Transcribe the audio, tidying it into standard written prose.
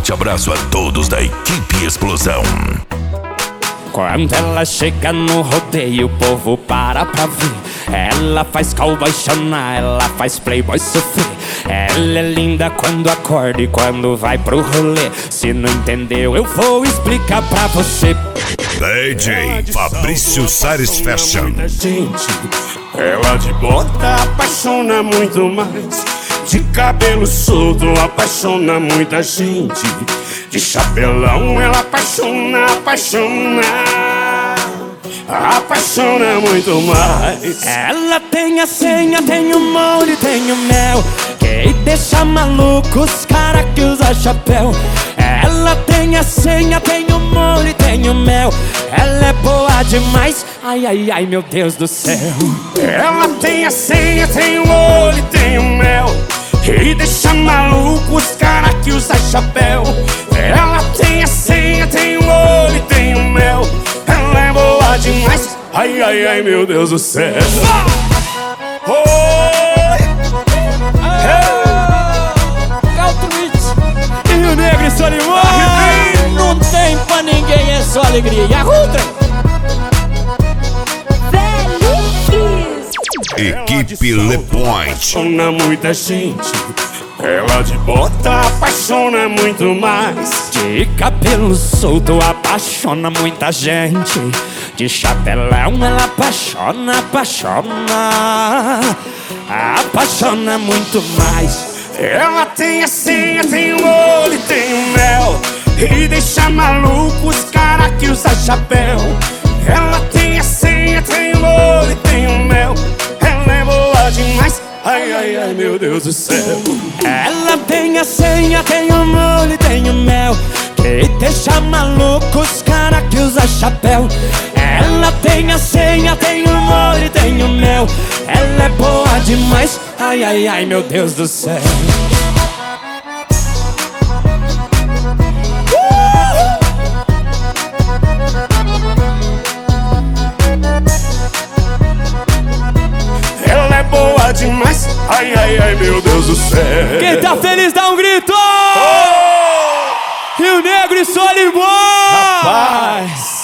forte abraço a todos da equipe Explosão. Quando ela chega no rodeio, o povo para pra ver. Ela faz cowboy chorar, ela faz playboy sofrer. Ela é linda quando acorda e quando vai pro rolê. Se não entendeu, eu vou explicar pra você. DJ Fabrício Sares Fashion. Ela de bota apaixona muito mais. De cabelo solto apaixona muita gente. De chapelão ela apaixona muito mais. Ela tem a senha, tem o molho, tem o mel, que deixa maluco os cara que usa chapéu. Ela tem a senha, tem o molho, tem o mel. Ela é boa demais, ai, ai, ai, meu Deus do céu. Ela tem a senha, tem o molho, tem o mel, e deixa maluco os cara que usa chapéu. Ela tem a senha, tem o olho, tem o mel. Ela é boa demais, ai, ai, ai, meu Deus do céu. E o Negro e Solimão, não tem pra ninguém, é só alegria. E a Rutra? Equipe Le Point. Apaixona muita gente. Ela de bota apaixona muito mais. De cabelo solto apaixona muita gente. De chapelão ela apaixona muito mais. Ela tem a senha, tem o olho, tem o mel, e deixa maluco os cara que usa chapéu. Ela tem a senha, tem o olho, tem o mel. Ela é boa demais, ai, ai, ai, meu Deus do céu. Ela tem a senha, tem o molho, tem o mel, que deixa maluco os cara que usa chapéu. Ela tem a senha, tem o molho, tem o mel. Ela é boa demais, ai, ai, ai, meu Deus do céu. Ela é boa demais, ai, ai, ai, meu Deus do céu. Quem tá feliz dá um grito! Oh! Rio Negro e Solimão! Rapaz!